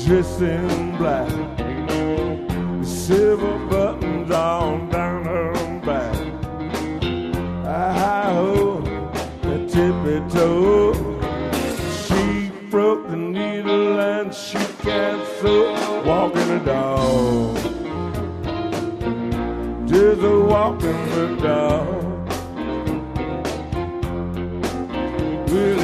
dressed in black, silver buttons on down her back. Hi-ho, the tippy-toe. She broke the needle and she can't sew. Walking the dog, just a walking the dog. Well,